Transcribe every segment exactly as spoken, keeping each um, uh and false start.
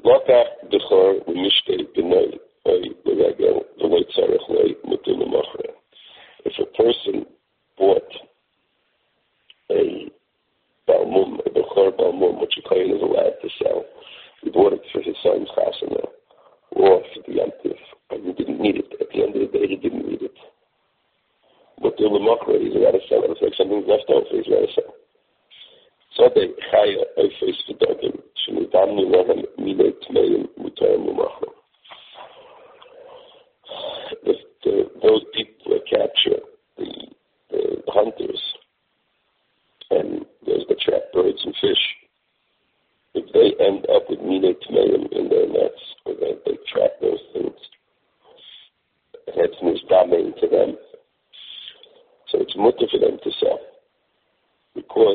Lokach b'chor u'mishtei b'noi oy l'regel v'loi tzarech loi mutul l'machre. If a person bought a balmum, a b'chor balmum, which a kohen is allowed to sell, he bought it for his son's chasana or for the yantif, and he didn't need it. At the end of the day, he didn't need it. Mutul l'machre, he's allowed to sell it. It's like something's left over, he's allowed to sell. So they chaya oifes v'dogim shenidamnu lahem minei tmeim mutarim l'machre. If the, those people that capture the, the hunters and those that trap birds and fish, if they end up with minei tmeim in their nets, or they, they trap those things, that's nizdamein to them. So it's mutter for them to sell, because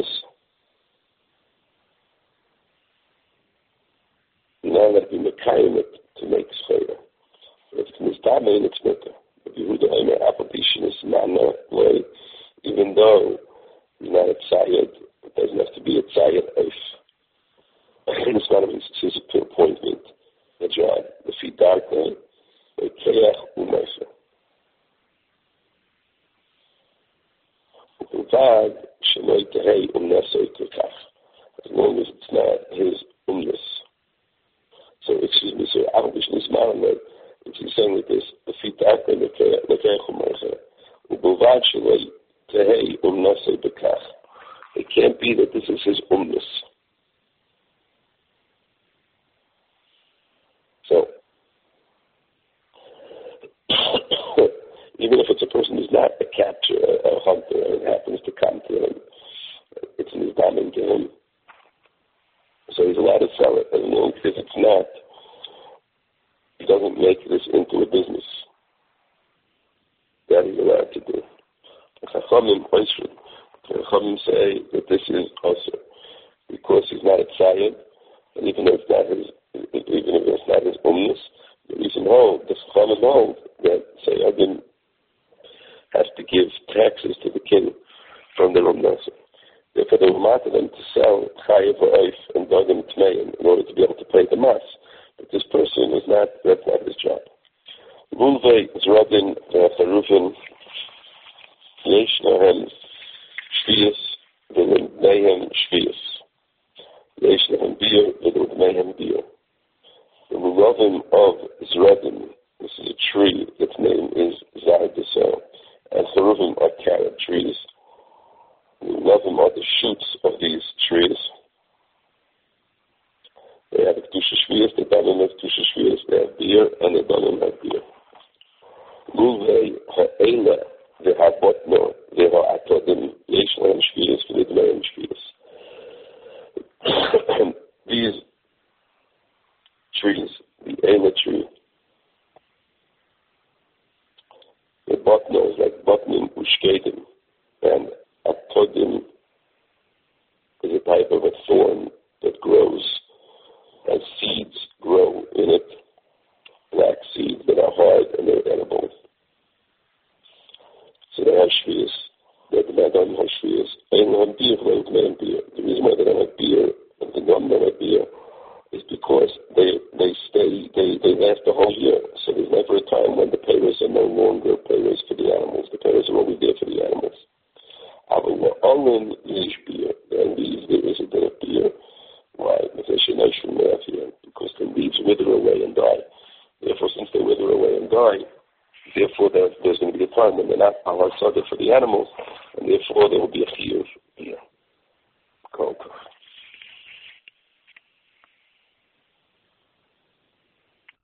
now that we mekayim it to make schayah. If it's nizdamein, it's mutter. If Yehuda Omer application is mana loy, even though he's not a tzayed, it doesn't have to be a tzayed oif. It's not his appointment, the job. The feet dark day, the keach u'meifer. U'vad shenoi tehei umnesoi kukach. As long as it's not his umnes. So, excuse me, so Arabish is malamed. If he's saying like this, the feet dark day, the keach u'meifer. U'vad shenoi tehei umnesoi bekach. It can't be that this is his umnes. So, even if it's a person who's not a capture, a, a hunter, and it happens to come to him, it's in his damning to him. So he's allowed to sell it, as long as it's not, he doesn't make this into a business. That he's allowed to do. Chachamim Chachamim say that this is also because he's not a tzayed, and even though it's not his even if it's not his umnus, the reason hold, the Chachamim hold that Sayyadin has to give taxes to the king from their umnus. Therefore, they wanted them to sell chayev ha'oif and dogim tmeim in order to be able to pay the mas. But this person is not, that's not his job. Vulvei zrodin v'acharuvin yesh lahem shviyas v'lemehem shviyas. Yesh lahem biur v'lemehem biur. The Ruravim of Zredin, this is a tree, its name is Zardasel, and Cheruvim are carrot trees. The Ruravim are the shoots of these trees. They have a Kedusha Shviyas, the Dalim have Kedusha Shviyas, they have beer, and the Dalim have beer. Lulvei ha'ela ve'habotno ve'ha'atodim yesh lahem shviyas ve'ledmeim shviyas. These trees, the Ela tree, the botno is like botnim ushkedim, and atodim is a type of a thorn that grows as seeds grow in it, black seeds that are hard and they're edible. So they have shviyas, they don't have shviyas. They don't have beer, they don't have beer. The reason why they don't have beer, and the non don't have beer, is because they they stay, they, they last the whole year. So there's never a time when the payers are no longer payers for the animals. The payers are always there for the animals. However, only yesh beer, then leaves there is a bit of beer. Why? Because the leaves wither away and die. Therefore, since they wither away and die, therefore there, there's going to be a time when they're not al hasada for the animals, and therefore there will be a chiyuv.